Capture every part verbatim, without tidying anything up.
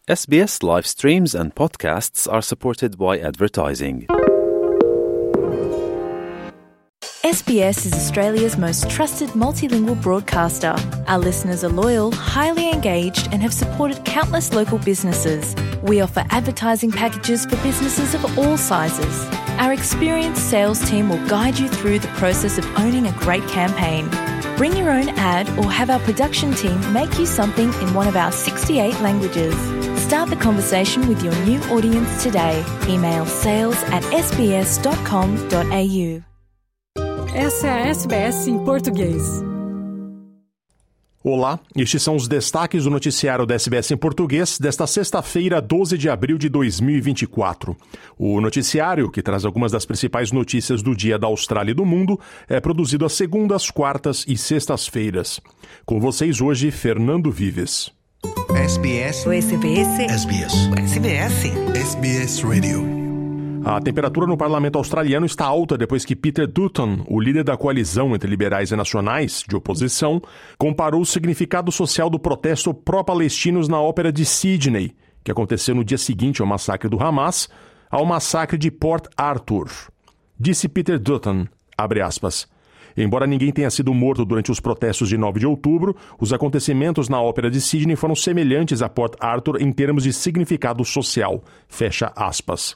S B S live streams and podcasts are supported by advertising. S B S is Australia's most trusted multilingual broadcaster. Our listeners are loyal, highly engaged, and have supported countless local businesses. We offer advertising packages for businesses of all sizes. Our experienced sales team will guide you through the process of owning a great campaign. Bring your own ad or have our production team make you something in one of our sixty-eight languages. Start the conversation with your new audience today. Email sales at s b s dot com dot a u. Essa é a S B S em português. Olá, estes são os destaques do noticiário da S B S em português desta sexta-feira, doze de abril de dois mil e vinte e quatro. O noticiário, que traz algumas das principais notícias do dia da Austrália e do mundo, é produzido às segundas, quartas e sextas-feiras. Com vocês hoje, Fernando Vives. S B S. O S B S. S B S. S B S. S B S Radio. A temperatura no parlamento australiano está alta depois que Peter Dutton, o líder da coalizão entre liberais e nacionais, de oposição, comparou o significado social do protesto pró-palestinos na ópera de Sydney, que aconteceu no dia seguinte ao massacre do Hamas, ao massacre de Port Arthur. Disse Peter Dutton, abre aspas, embora ninguém tenha sido morto durante os protestos de nove de outubro, os acontecimentos na ópera de Sydney foram semelhantes a Port Arthur em termos de significado social, fecha aspas.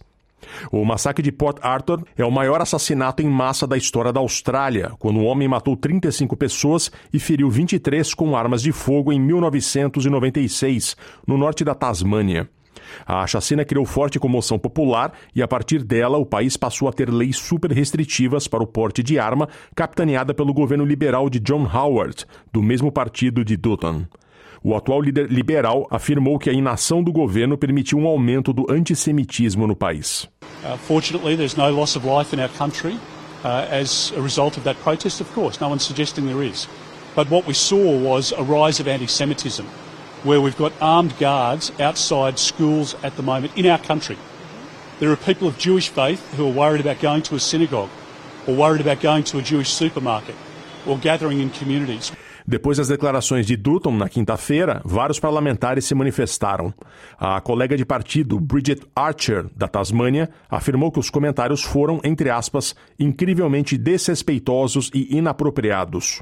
O massacre de Port Arthur é o maior assassinato em massa da história da Austrália, quando um homem matou trinta e cinco pessoas e feriu vinte e três com armas de fogo em mil novecentos e noventa e seis, no norte da Tasmânia. A chacina criou forte comoção popular e, a partir dela, o país passou a ter leis super restritivas para o porte de arma, capitaneada pelo governo liberal de John Howard, do mesmo partido de Dutton. O atual líder liberal afirmou que a inação do governo permitiu um aumento do antissemitismo no país. Uh, fortunately, there's no loss of life in our country uh, as a result of that protest, of course. No one's suggesting there is. But what we saw was a rise of anti-Semitism, where we've got armed guards outside schools at the moment in our country. There are people of Jewish faith who are worried about going to a synagogue, or worried about going to a Jewish supermarket, or gathering in communities. Depois das declarações de Dutton na quinta-feira, vários parlamentares se manifestaram. A colega de partido, Bridget Archer, da Tasmânia, afirmou que os comentários foram, entre aspas, incrivelmente desrespeitosos e inapropriados.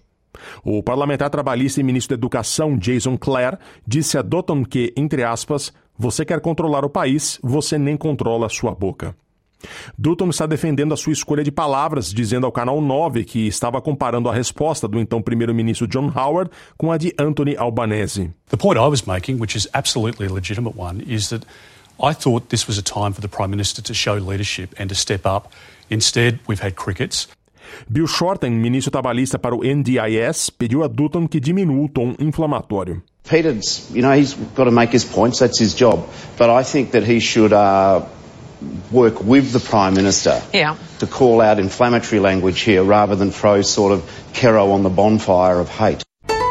O parlamentar trabalhista e ministro da Educação, Jason Clare, disse a Dutton que, entre aspas, você quer controlar o país, você nem controla a sua boca. Dutton está defendendo a sua escolha de palavras, dizendo ao Canal nove que estava comparando a resposta do então primeiro-ministro John Howard com a de Anthony Albanese. The point I was making, which is absolutely a legitimate one, is that I thought this was a time for the Prime Minister to show leadership and to step up. Instead, we've had crickets. Bill Shorten, ministro trabalhista para o N D I S, pediu a Dutton que diminua o tom inflamatório. Peter's, you know, he's got to make his points, that's his job. But I think that he should uh, work with the Prime Minister yeah. to call out inflammatory language here rather than throw sort of Kero on the bonfire of hate.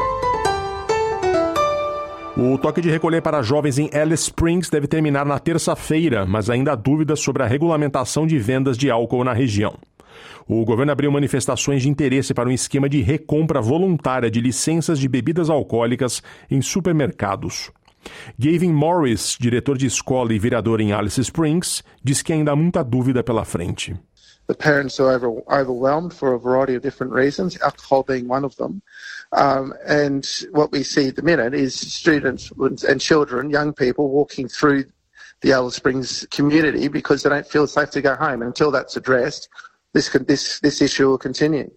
O toque de recolher para jovens em Alice Springs deve terminar na terça-feira, mas ainda há dúvidas sobre a regulamentação de vendas de álcool na região. O governo abriu manifestações de interesse para um esquema de recompra voluntária de licenças de bebidas alcoólicas em supermercados. Gavin Morris, diretor de escola e vereador em Alice Springs, diz que ainda há muita dúvida pela frente. The parents are over, overwhelmed for a variety of different reasons, alcohol being one of them. Um, and what we see at the minute is students and children, young people, walking through the Alice Springs community because they don't feel safe to go home. Until that's addressed, this, this, this issue will continue.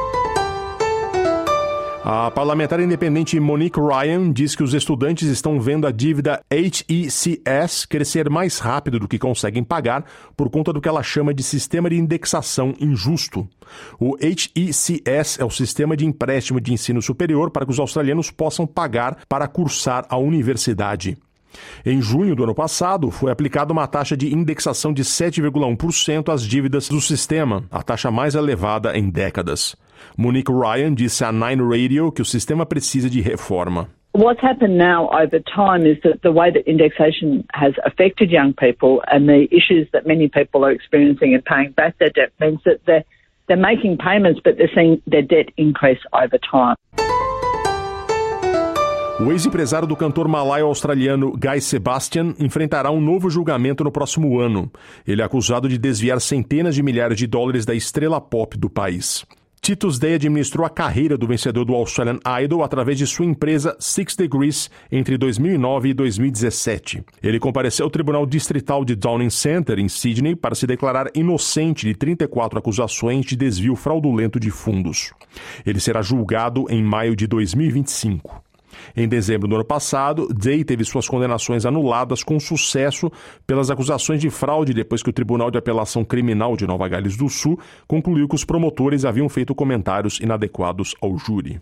A parlamentar independente Monique Ryan diz que os estudantes estão vendo a dívida H E C S crescer mais rápido do que conseguem pagar por conta do que ela chama de sistema de indexação injusto. O H E C S é o sistema de empréstimo de ensino superior para que os australianos possam pagar para cursar a universidade. Em junho do ano passado, foi aplicada uma taxa de indexação de sete vírgula um por cento às dívidas do sistema, a taxa mais elevada em décadas. Monique Ryan disse à Nine Radio que o sistema precisa de reforma. What's happened now over time is that the way that indexation has affected young people and the issues that many people are experiencing in paying back their debt means that they're, they're making payments but they're seeing their debt increase over time. O ex-empresário do cantor malaio-australiano Guy Sebastian enfrentará um novo julgamento no próximo ano. Ele é acusado de desviar centenas de milhares de dólares da estrela pop do país. Titus Day administrou a carreira do vencedor do Australian Idol através de sua empresa Six Degrees entre dois mil e nove e dois mil e dezessete. Ele compareceu ao Tribunal Distrital de Downing Centre, em Sydney, para se declarar inocente de trinta e quatro acusações de desvio fraudulento de fundos. Ele será julgado em maio de dois mil e vinte e cinco. Em dezembro do ano passado, Day teve suas condenações anuladas com sucesso pelas acusações de fraude depois que o Tribunal de Apelação Criminal de Nova Gales do Sul concluiu que os promotores haviam feito comentários inadequados ao júri.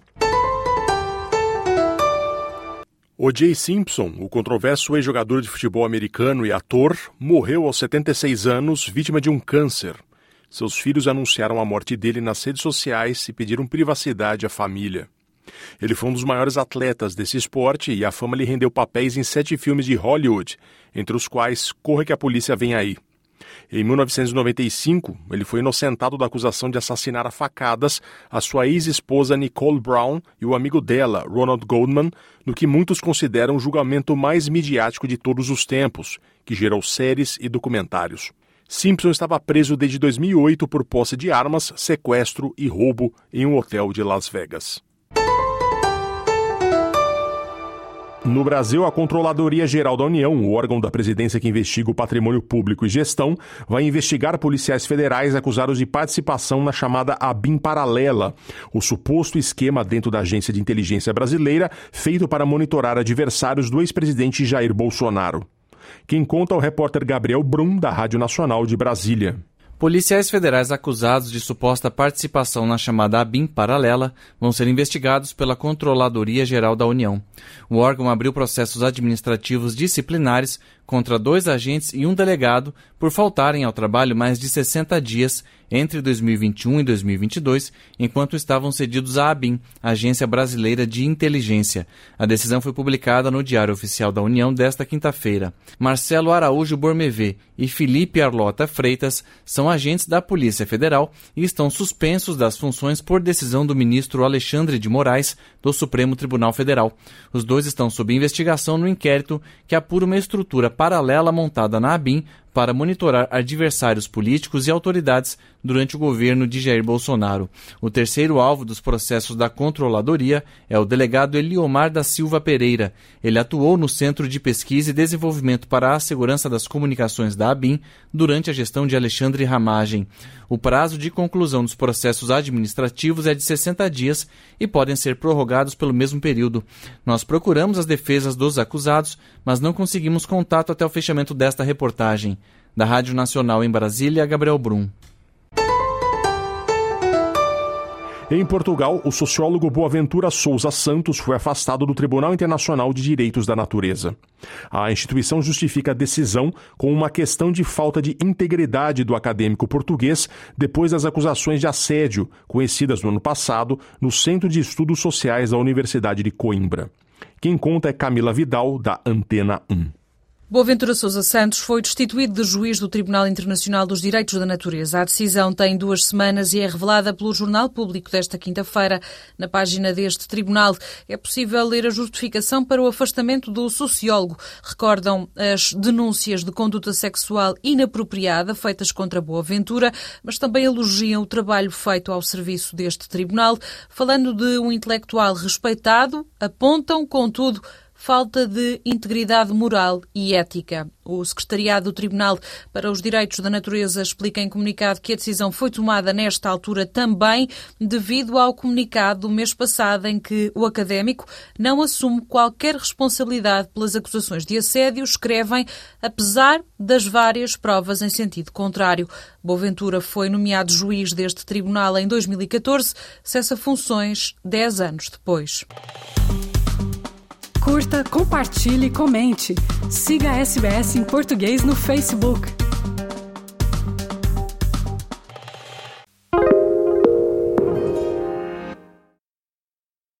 O Jay Simpson, o controverso ex-jogador de futebol americano e ator, morreu aos setenta e seis anos, vítima de um câncer. Seus filhos anunciaram a morte dele nas redes sociais e pediram privacidade à família. Ele foi um dos maiores atletas desse esporte e a fama lhe rendeu papéis em sete filmes de Hollywood, entre os quais Corra que a Polícia Vem Aí. Em mil novecentos e noventa e cinco, ele foi inocentado da acusação de assassinar a facadas a sua ex-esposa Nicole Brown e o amigo dela, Ronald Goldman, no que muitos consideram o julgamento mais midiático de todos os tempos, que gerou séries e documentários. Simpson estava preso desde dois mil e oito por posse de armas, sequestro e roubo em um hotel de Las Vegas. No Brasil, a Controladoria Geral da União, o órgão da presidência que investiga o patrimônio público e gestão, vai investigar policiais federais acusados de participação na chamada ABIN paralela, o suposto esquema dentro da Agência de Inteligência Brasileira feito para monitorar adversários do ex-presidente Jair Bolsonaro. Quem conta é o repórter Gabriel Brum, da Rádio Nacional de Brasília. Policiais federais acusados de suposta participação na chamada ABIN paralela vão ser investigados pela Controladoria Geral da União. O órgão abriu processos administrativos disciplinares contra dois agentes e um delegado por faltarem ao trabalho mais de sessenta dias entre dois mil e vinte e um e dois mil e vinte e dois, enquanto estavam cedidos à ABIN, Agência Brasileira de Inteligência. A decisão foi publicada no Diário Oficial da União desta quinta-feira. Marcelo Araújo Bormevê e Felipe Arlota Freitas são agentes da Polícia Federal e estão suspensos das funções por decisão do ministro Alexandre de Moraes, do Supremo Tribunal Federal. Os dois estão sob investigação no inquérito que apura uma estrutura paralela montada na ABIN para monitorar adversários políticos e autoridades durante o governo de Jair Bolsonaro. O terceiro alvo dos processos da Controladoria é o delegado Eliomar da Silva Pereira. Ele atuou no Centro de Pesquisa e Desenvolvimento para a Segurança das Comunicações da ABIN durante a gestão de Alexandre Ramagem. O prazo de conclusão dos processos administrativos é de sessenta dias e podem ser prorrogados pelo mesmo período. Nós procuramos as defesas dos acusados, mas não conseguimos contato até o fechamento desta reportagem. Da Rádio Nacional em Brasília, Gabriel Brum. Em Portugal, o sociólogo Boaventura Sousa Santos foi afastado do Tribunal Internacional de Direitos da Natureza. A instituição justifica a decisão com uma questão de falta de integridade do acadêmico português depois das acusações de assédio, conhecidas no ano passado, no Centro de Estudos Sociais da Universidade de Coimbra. Quem conta é Camila Vidal, da Antena um. Boaventura Sousa Santos foi destituído de juiz do Tribunal Internacional dos Direitos da Natureza. A decisão tem duas semanas e é revelada pelo Jornal Público desta quinta-feira. Na página deste tribunal é possível ler a justificação para o afastamento do sociólogo. Recordam as denúncias de conduta sexual inapropriada feitas contra Boaventura, mas também elogiam o trabalho feito ao serviço deste tribunal. Falando de um intelectual respeitado, apontam, contudo, falta de integridade moral e ética. O Secretariado do Tribunal para os Direitos da Natureza explica em comunicado que a decisão foi tomada nesta altura também devido ao comunicado do mês passado em que o académico não assume qualquer responsabilidade pelas acusações de assédio, escrevem, apesar das várias provas em sentido contrário. Boaventura foi nomeado juiz deste tribunal em dois mil e catorze, cessa funções dez anos depois. Curta, compartilhe e comente. Siga a S B S em português no Facebook.